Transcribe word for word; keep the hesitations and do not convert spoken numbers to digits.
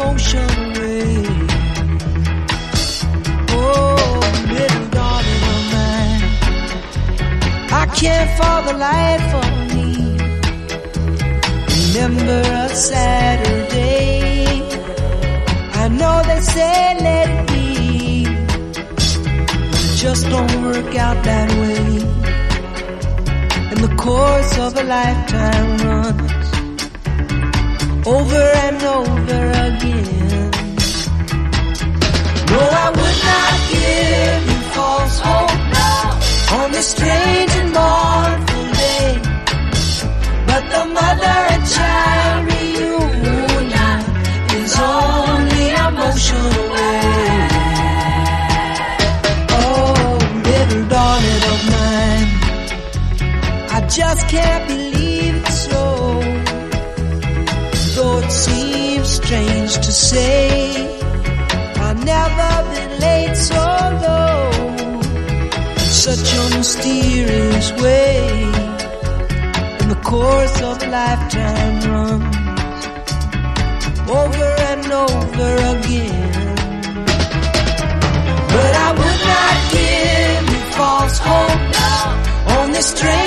emotion away. Oh, little darling of mine, I can't for the life of me remember a Saturday. I know they say let it be, but it just don't work out that way. And the course of a lifetime runs over and over again. No, I would not give you false hope on this strange and mournful day, but the mother and child reunion is only a motion away. Oh, little darling of mine, I just can't believe it's so. Though it seems strange to say, I've never been laid so low in such a mysterious way. And the course of a lifetime runs over and over again. But I would not give you false hope on this strange